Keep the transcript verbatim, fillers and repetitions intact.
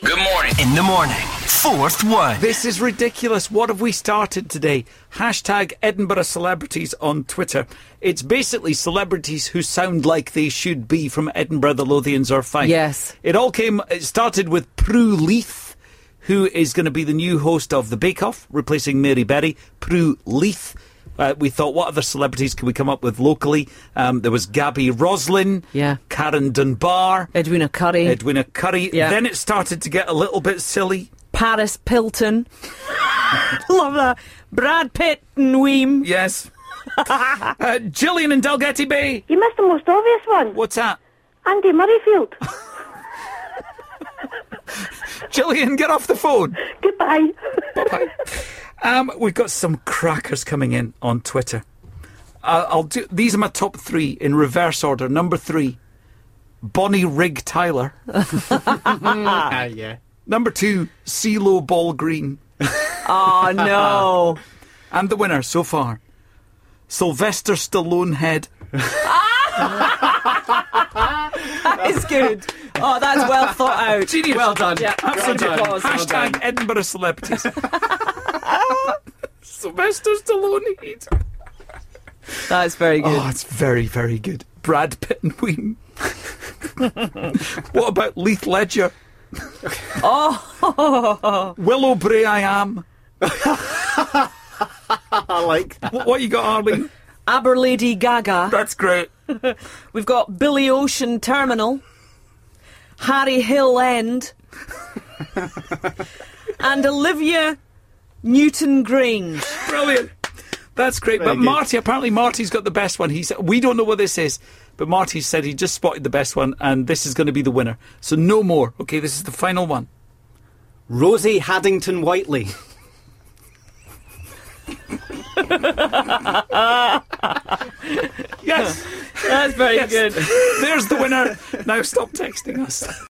Good morning. In the morning. Fourth one. This is ridiculous. What have we started today? Hashtag Edinburgh celebrities on Twitter. It's basically celebrities who sound like they should be from Edinburgh, the Lothians or Fife. Yes. It all came, it started with Prue Leith, who is going to be the new host of The Bake Off, replacing Mary Berry. Prue Leith. Uh, we thought, what other celebrities can we come up with locally? Um, there was Gabby Roslin, Yeah. Karen Dunbar, Edwina Curry. Edwina Curry. Yeah. Then it started to get a little bit silly. Paris Pilton. Love that. Brad Pitt and Weem. Yes. uh, Gillian and Dalgety Bay. You missed the most obvious one. What's that? Andy Murrayfield. Gillian, get off the phone. Goodbye. Bye-bye. Um, we've got some crackers coming in on Twitter. Uh, I'll do. These are my top three in reverse order. Number three, Bonnie Rig Tyler. Ah, yeah. Number two, CeeLo Ball Green. Oh, no. And the winner so far, Sylvester Stallone Head. That is good. Oh, that's well thought out. Genius. Well done. Yeah, Absolute Well done. applause. Well Hashtag done. Edinburgh celebrities. Sylvester Stallone Head. That's very good. Oh, it's very, very good. Brad Pitt and Ween. What about Leith Ledger? Oh. Willow Bray I Am. I like that. What, what you got, Arlene? Aberlady Gaga. That's great. We've got Billy Ocean Terminal. Harry Hill End. And Olivia Newton-Grange. Brilliant. That's great. Very but good. Marty, apparently Marty's got the best one. He said, we don't know what this is, but Marty said he just spotted the best one and this is going to be the winner. So no more. Okay, this is the final one. Rosie Haddington Whiteley. Yes. That's very Yes. good. There's the winner. Now stop texting us.